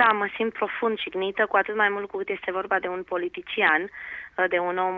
Da, mă simt profund jignită, cu atât mai mult cu cât este vorba de un politician, de un om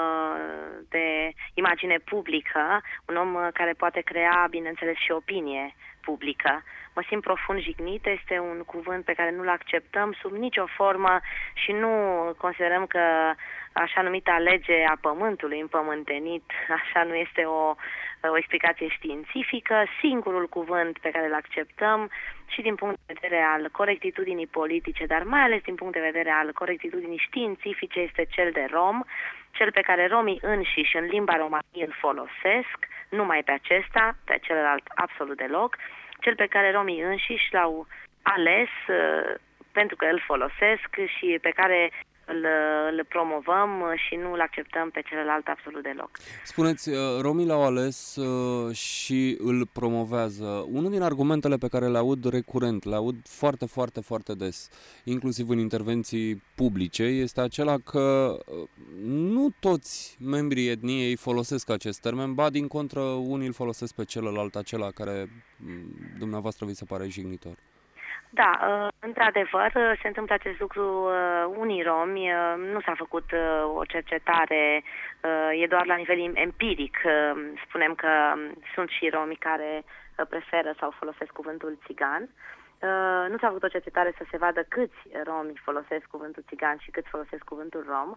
de imagine publică, un om care poate crea, bineînțeles, și opinie publică. Mă simt profund jignită, este un cuvânt pe care nu-l acceptăm sub nicio formă și nu considerăm că așa numita lege a pământului împământenit, așa nu este o explicație științifică. Singurul cuvânt pe care îl acceptăm și din punct de vedere al corectitudinii politice, dar mai ales din punct de vedere al corectitudinii științifice, este cel de rom, cel pe care romii înșiși în limba romanie îl folosesc, numai pe acesta, pe celălalt absolut deloc, cel pe care romii înșiși l-au ales pentru că îl folosesc și pe care îl promovăm și nu îl acceptăm pe celălalt absolut deloc. Spuneți, romii l-au ales și îl promovează. Unul din argumentele pe care le aud recurent, le aud foarte, foarte, foarte des, inclusiv în intervenții publice, este acela că nu toți membrii etniei folosesc acest termen, ba din contră unii îl folosesc pe celălalt, acela care dumneavoastră vi se pare jignitor. Da, într-adevăr, se întâmplă acest lucru unii romi, nu s-a făcut o cercetare, e doar la nivel empiric. Spunem că sunt și romi care preferă sau folosesc cuvântul țigan. Nu s-a făcut o cercetare să se vadă câți romi folosesc cuvântul țigan și câți folosesc cuvântul rom.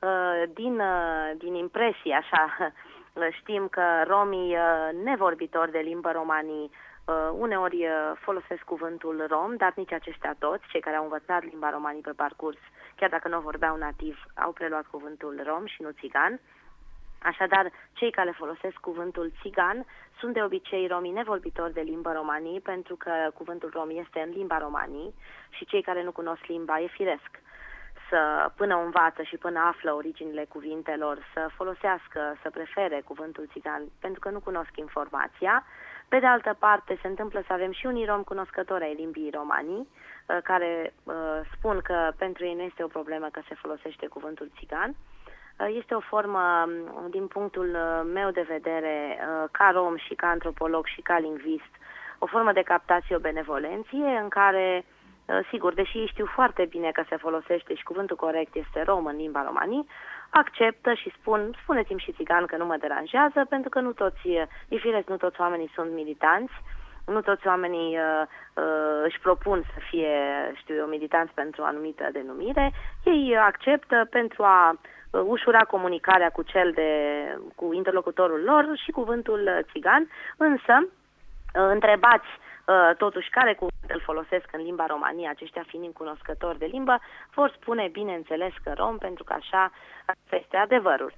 Din impresie, așa, știm că romii nevorbitori de limbă romanii uneori folosesc cuvântul rom, dar nici aceștia toți, cei care au învățat limba romanii pe parcurs, chiar dacă nu vorbeau nativ, au preluat cuvântul rom și nu țigan. Așadar, cei care folosesc cuvântul țigan sunt de obicei romii nevorbitori de limbă romanii, pentru că cuvântul rom este în limba romanii și cei care nu cunosc limba, e firesc să, până o învață și până află originile cuvintelor, să folosească, să prefere cuvântul țigan, pentru că nu cunosc informația. Pe de altă parte, se întâmplă să avem și unii romi cunoscători ai limbii romanii, care spun că pentru ei nu este o problemă că se folosește cuvântul țigan. Este o formă, din punctul meu de vedere, ca rom și ca antropolog și ca lingvist, o formă de captatio-benevolenție în care, sigur, deși ei știu foarte bine că se folosește și cuvântul corect este rom în limba romanii, acceptă și spuneți-mi și țigan că nu mă deranjează, pentru că nu toți, e firesc, nu toți oamenii sunt militanți, nu toți oamenii își propun să fie, știu eu, militanți pentru o anumită denumire, ei acceptă pentru a ușura comunicarea cu interlocutorul lor și cuvântul țigan, însă întrebați totuși care cuvânt îl folosesc în limba romanie, aceștia fiind cunoscători de limbă, vor spune bineînțeles că rom, pentru că așa este adevărul.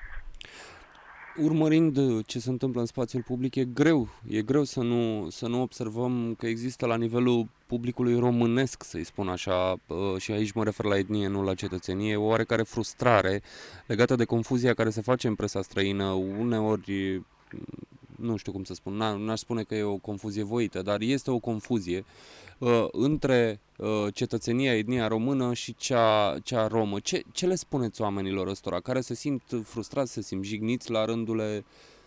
Urmărind ce se întâmplă în spațiul public, e greu să nu observăm că există la nivelul publicului românesc, să-i spun așa, și aici mă refer la etnie, nu la cetățenie, o oarecare frustrare legată de confuzia care se face în presa străină, uneori, nu știu cum să spun, n-aș spune că e o confuzie voită, dar este o confuzie între cetățenia, etnia română și cea romă. Ce le spuneți oamenilor ăstora care se simt frustrați, se simt jigniți la rândule?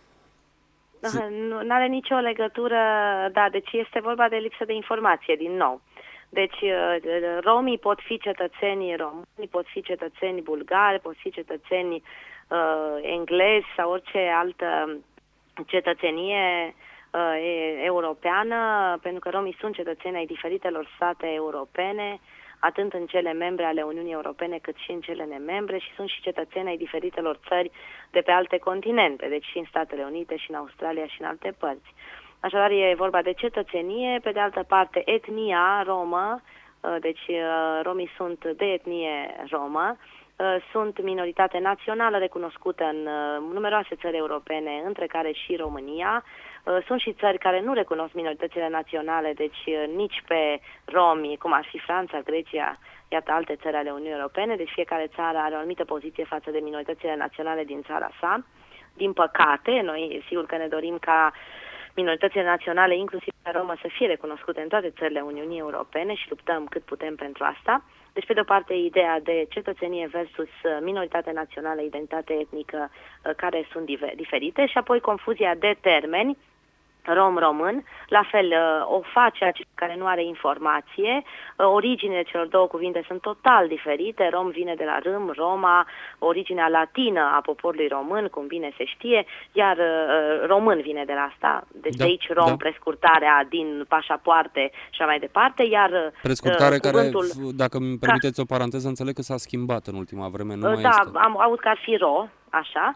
Nu are nicio legătură, da, deci este vorba de lipsă de informație, din nou. Deci romii pot fi cetățeni români, pot fi cetățeni bulgari, pot fi cetățeni englezi sau orice altă cetățenie europeană, pentru că romii sunt cetățeni ai diferitelor state europene, atât în cele membre ale Uniunii Europene, cât și în cele nemembre, și sunt și cetățeni ai diferitelor țări de pe alte continente, deci și în Statele Unite, și în Australia, și în alte părți. Așadar, e vorba de cetățenie, pe de altă parte, etnia romă, deci romii sunt de etnie romă, sunt minoritate națională recunoscută în numeroase țări europene, între care și România. Sunt și țări care nu recunosc minoritățile naționale, deci nici pe romi, cum ar fi Franța, Grecia, iată alte țări ale Uniunii Europene, deci fiecare țară are o anumită poziție față de minoritățile naționale din țara sa. Din păcate, noi sigur că ne dorim ca minoritățile naționale, inclusiv romă, să fie recunoscute în toate țările Uniunii Europene și luptăm cât putem pentru asta. Deci, pe de o parte, ideea de cetățenie versus minoritate națională, identitate etnică, care sunt diferite, și apoi confuzia de termeni, rom-român, la fel o face acesta care nu are informație. Originile celor două cuvinte sunt total diferite. Rom vine de la râm, Roma, originea latină a poporului român, cum bine se știe, iar român vine de la asta. Deci de aici rom, prescurtarea din pașapoarte și mai departe, iar prescurtare cuvântul, care, dacă îmi permiteți o paranteză, înțeleg că s-a schimbat în ultima vreme, nu mai este. Da, am auzit că ar fi ro, așa.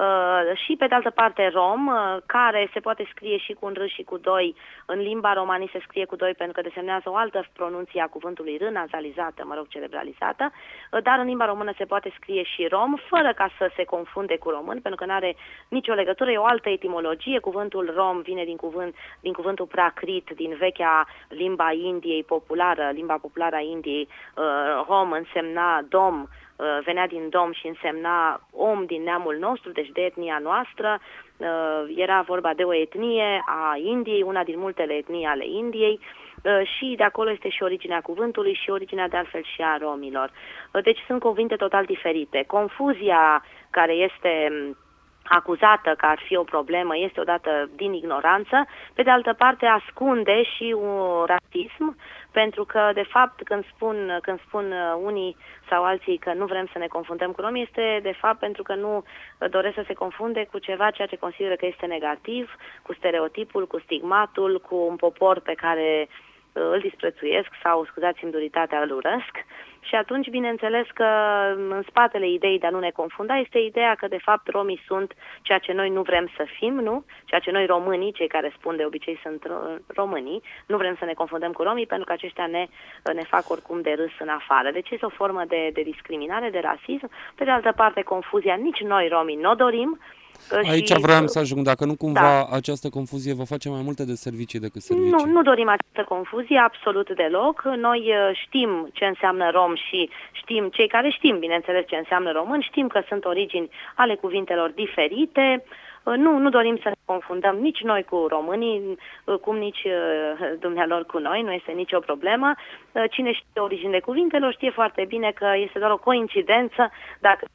Și pe de altă parte rom, care se poate scrie și cu un r și cu doi. În limba romanii se scrie cu doi pentru că desemnează o altă pronunție a cuvântului r, nazalizată, cerebralizată, dar în limba română se poate scrie și rom, fără ca să se confunde cu român, pentru că nu are nicio legătură, e o altă etimologie. Cuvântul rom vine din cuvântul prakrit, din vechea limba Indiei populară, limba populară a Indiei. Rom însemna dom, venea din dom și însemna om din neamul nostru, deci de etnia noastră. Era vorba de o etnie a Indiei, una din multele etnii ale Indiei, și de acolo este și originea cuvântului și originea de altfel și a romilor. Deci sunt cuvinte total diferite. Confuzia care este acuzată că ar fi o problemă este odată din ignoranță, pe de altă parte ascunde și un rasism, pentru că de fapt când spun unii sau alții că nu vrem să ne confundăm cu romi, este de fapt pentru că nu doresc să se confunde cu ceva ceea ce consideră că este negativ, cu stereotipul, cu stigmatul, cu un popor pe care îl disprețuiesc sau, scuzați-mi duritatea, îl urăsc. Și atunci, bineînțeles că în spatele ideii de a nu ne confunda este ideea că, de fapt, romii sunt ceea ce noi nu vrem să fim, nu? Ceea ce noi românii, cei care spun de obicei sunt românii, nu vrem să ne confundăm cu romii pentru că aceștia ne fac oricum de râs în afară. Deci este o formă de discriminare, de rasism. Pe de altă parte, confuzia nici noi romii nu o dorim. Aici vreau să ajung, dacă nu cumva această confuzie vă face mai multe de servicii decât servicii. Nu dorim această confuzie, absolut deloc. Noi știm ce înseamnă rom și știm, cei care știm, bineînțeles, ce înseamnă român, știm că sunt origini ale cuvintelor diferite. Nu dorim să ne confundăm nici noi cu românii, cum nici dumnealor cu noi, nu este nicio problemă. Cine știe originile cuvintelor știe foarte bine că este doar o coincidență dacă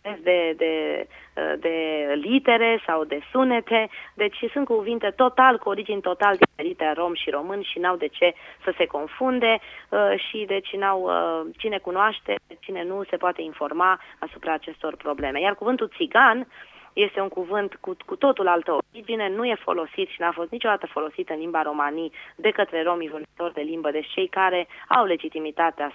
de litere sau de sunete, deci sunt cuvinte cu origini total diferite, rom și român, și n-au de ce să se confunde și deci cine cunoaște, cine nu, se poate informa asupra acestor probleme. Iar cuvântul țigan este un cuvânt cu totul altă origine, nu e folosit și n-a fost niciodată folosit în limba romanii de către romii vorbitori de limbă, deci cei care au legitimitatea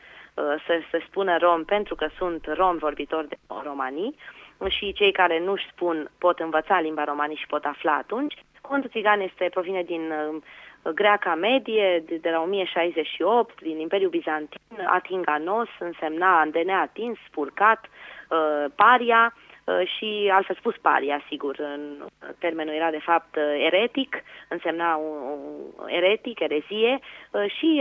să spună rom pentru că sunt romi vorbitori de romanii, și cei care nu-și spun pot învăța limba romanii și pot afla atunci. Cuvântul țigan provine din greaca medie, de la 1068, din Imperiul Bizantin. Atinganos însemna de neatins, spurcat, paria, și altfel spus paria, sigur, termenul era de fapt eretic, însemna eretic, erezie, și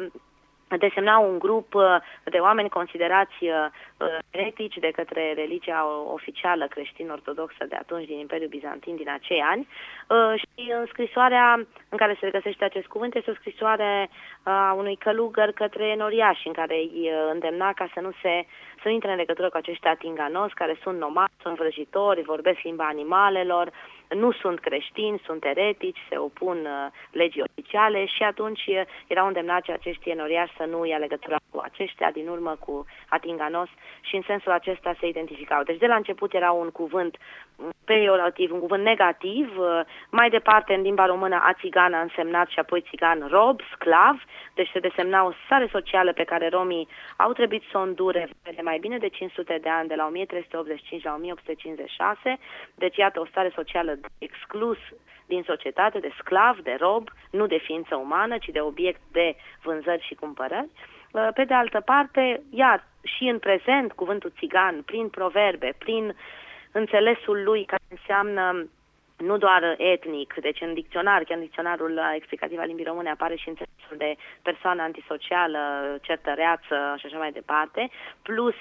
desemna un grup de oameni considerați eretici de către religia oficială creștin-ortodoxă de atunci din Imperiul Bizantin din acei ani. Și în scrisoarea în care se regăsește acest cuvânt este o scrisoare a unui călugăr către enoriași, în care îi îndemna ca să nu intre în legătură cu acești atinganos, care sunt nomadi, sunt vrăjitori, vorbesc limba animalelor, nu sunt creștini, sunt eretici, se opun legii oficiale, și atunci erau îndemnați acești enoriași să nu ia legătura cu aceștia, din urmă cu atinganos, și în sensul acesta se identificau. Deci de la început era un cuvânt peiorativ, un cuvânt negativ. Mai departe, în limba română, a țigan a însemnat și apoi țigan rob, sclav, deci se desemna o stare socială pe care romii au trebuit să o îndure de mai bine de 500 de ani, de la 1385 la 1856, deci iată o stare socială exclus din societate, de sclav, de rob, nu de ființă umană, ci de obiect de vânzări și cumpărări. Pe de altă parte, iar și în prezent, cuvântul țigan, prin proverbe, prin înțelesul lui, care înseamnă nu doar etnic, deci în dicționar, chiar în dicționarul explicativ al limbii române apare și înțelesul de persoană antisocială, certăreață și așa mai departe, plus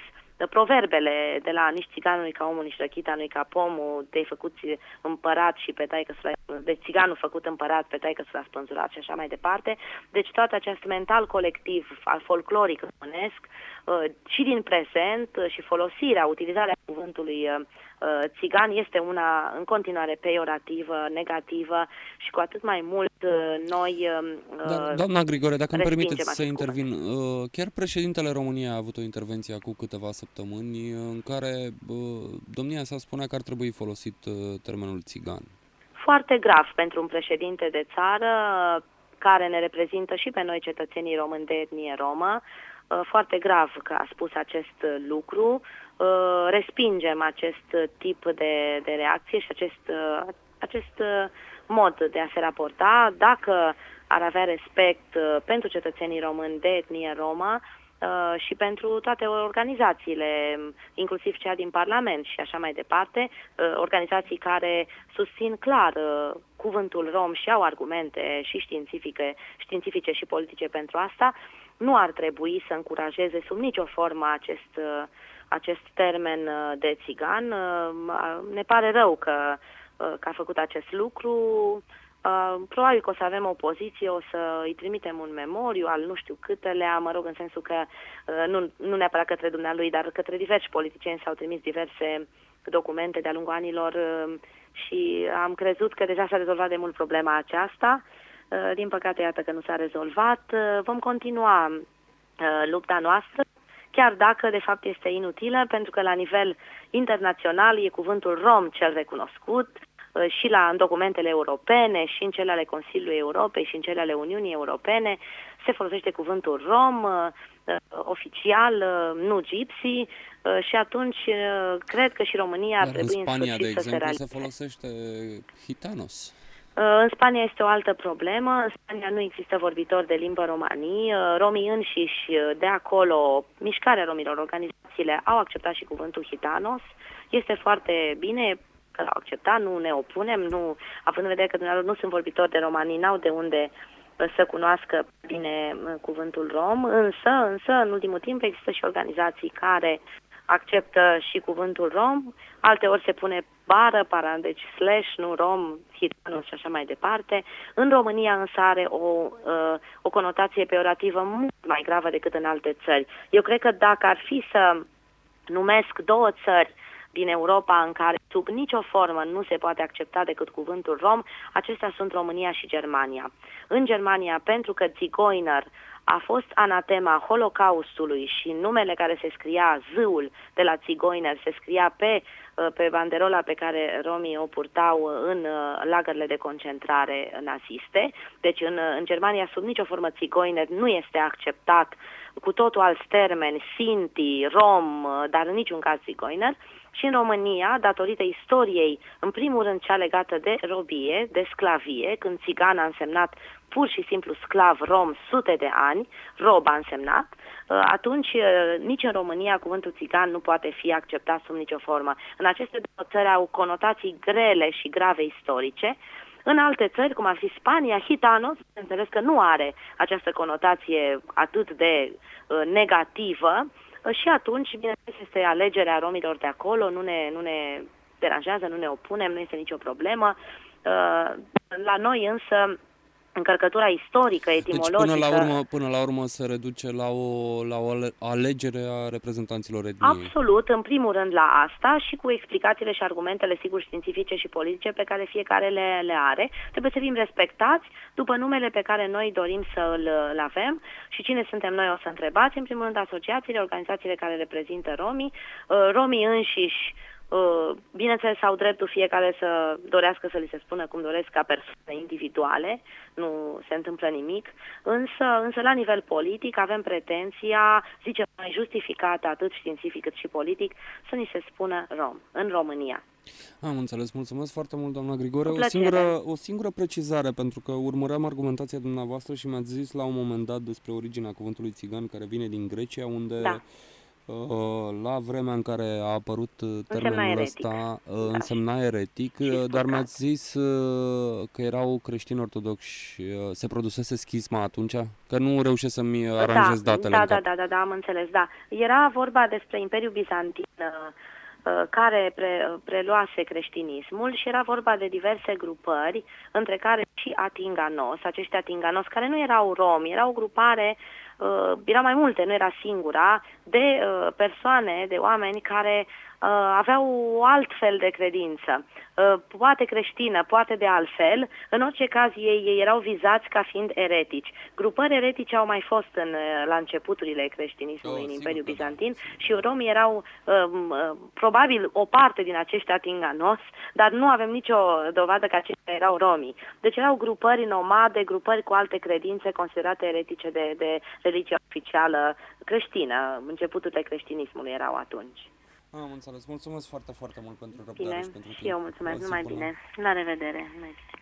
proverbele de la nici țiganului ca omul, nici răchita nu ca pomul, te-ai făcut împărat și pe taică să de țiganul făcut împărat, pe taică s-a spânzurat și așa mai departe. Deci tot acest mental colectiv al folcloric românesc și din prezent și folosirea, utilizarea cuvântului țigan este una în continuare peiorativă, negativă și cu atât mai mult noi doamna Grigore, dacă îmi permiteți să acest intervin, chiar președintele României a avut o intervenție acum câteva săptămâni în care domnia sa spunea că ar trebui folosit termenul țigan. Foarte grav pentru un președinte de țară care ne reprezintă și pe noi cetățenii români de etnie romă, foarte grav că a spus acest lucru. Respingem acest tip de reacție și acest mod de a se raporta. Dacă ar avea respect pentru cetățenii români de etnie romă și pentru toate organizațiile, inclusiv cea din Parlament și așa mai departe, organizații care susțin clar cuvântul rom și au argumente și științifice și politice pentru asta, nu ar trebui să încurajeze sub nicio formă acest termen de țigan. Ne pare rău că a făcut acest lucru. Probabil că o să avem o poziție, o să îi trimitem un memoriu al nu știu câtelea, mă rog, în sensul că nu neapărat către dumnealui, dar către diversi politicieni s-au trimis diverse documente de-a lungul anilor și am crezut că deja s-a rezolvat de mult problema aceasta. Din păcate, iată că nu s-a rezolvat. Vom continua lupta noastră, chiar dacă de fapt este inutilă, pentru că la nivel internațional e cuvântul rom cel recunoscut și în documentele europene, și în cele ale Consiliului Europei, și în cele ale Uniunii Europene se folosește cuvântul rom oficial, nu gypsy, și atunci cred că și România ar trebui în Spania, de exemplu, se folosește gitanos. În Spania este o altă problemă. În Spania nu există vorbitori de limbă romanii. Romii înșiși de acolo, mișcarea romilor, organizațiile, au acceptat și cuvântul gitanos. Este foarte bine că l-au acceptat, nu ne opunem, având în vedere că dumneavoastră nu sunt vorbitori de romanii, n-au de unde să cunoască bine cuvântul rom, însă, în ultimul timp există și organizații care acceptă și cuvântul rom, alteori se pune bară, deci slash, nu rom, hitanos și așa mai departe. În România însă are o conotație peiorativă mult mai gravă decât în alte țări. Eu cred că dacă ar fi să numesc două țări din Europa în care sub nicio formă nu se poate accepta decât cuvântul rom, acestea sunt România și Germania. În Germania, pentru că Zigoiner a fost anatema Holocaustului și numele care se scria, Z-ul de la Zigoiner, se scria pe banderola pe care romii o purtau în lagările de concentrare naziste. Deci în Germania, sub nicio formă, Zigoiner nu este acceptat, cu totul alți termeni, Sinti, Rom, dar în niciun caz Zigoiner. Și în România, datorită istoriei, în primul rând cea legată de robie, de sclavie, când țigan a însemnat pur și simplu sclav rom sute de ani, rob a însemnat, atunci nici în România cuvântul țigan nu poate fi acceptat sub nicio formă. În aceste două țări au conotații grele și grave istorice. În alte țări, cum ar fi Spania, gitanos, înțeles că nu are această conotație atât de negativă, și atunci, bineînțeles, este alegerea romilor de acolo, nu ne deranjează, nu ne opunem, nu este nicio problemă. La noi însă încărcătura istorică, etimologică... Deci până la urmă se reduce la o alegere a reprezentanților etniei. Absolut, în primul rând la asta și cu explicațiile și argumentele, sigur, științifice și politice pe care fiecare le are. Trebuie să fim respectați după numele pe care noi dorim să îl avem. Și cine suntem noi, o să întrebați. În primul rând asociațiile, organizațiile care reprezintă romii, romii înșiși, bineînțeles, au dreptul fiecare să dorească să li se spună cum doresc ca persoane individuale, nu se întâmplă nimic, însă la nivel politic avem pretenția, zicem mai justificată atât științific cât și politic, să ni se spună rom, în România. Am înțeles, mulțumesc foarte mult, doamna Grigore. O singură precizare, pentru că urmăream argumentația dumneavoastră și mi-ați zis la un moment dat despre originea cuvântului țigan, care vine din Grecia, unde... Da. La vremea în care a apărut termenul ăsta, însemna eretic, dar mi-ați zis că erau creștini ortodoxi. Se produsese schisma atunci? Că nu reușesc să-mi aranjez datele. Da, am înțeles, da. Era vorba despre Imperiul Bizantin care preluase creștinismul și era vorba de diverse grupări, între care și Atinganos, acești Atinganos care nu erau romi, era o grupare, erau mai multe, nu era singura, de persoane, de oameni care aveau o altfel de credință, poate creștină, poate de altfel. În orice caz ei erau vizați ca fiind eretici. Grupări eretice au mai fost la începuturile creștinismului în Imperiul Bizantin și romii erau probabil o parte din acești Atinganos, dar nu avem nicio dovadă că aceștia erau romii. Deci erau grupări nomade, grupări cu alte credințe considerate eretice de religia oficială creștină. Începuturile creștinismului erau atunci. Am înțeles. Mulțumesc foarte, foarte mult pentru răbdare Bine, și pentru timp. și eu mulțumesc. Numai bine. La revedere.